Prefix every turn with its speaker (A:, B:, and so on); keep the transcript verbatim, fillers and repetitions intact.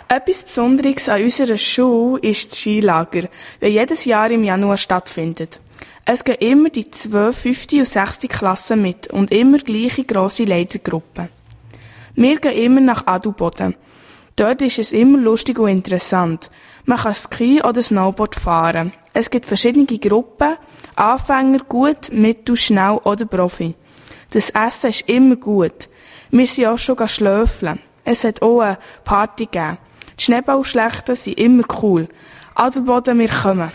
A: Etwas Besonderes an unserer Schule ist das Skilager, das jedes Jahr im Januar stattfindet. Es gehen immer die zwei, fünfte und sechste Klasse mit und immer gleiche grosse Leitergruppen. Wir gehen immer nach Adelboden. Dort ist es immer lustig und interessant. Man kann Ski oder Snowboard fahren. Es gibt verschiedene Gruppen, Anfänger, gut, mittel, schnell oder Profi. Das Essen ist immer gut. Wir sind auch schon schlöfeln. Es hat auch eine Party gegeben. Die Schneeballschlechten sind immer cool. Adelboden, wir kommen.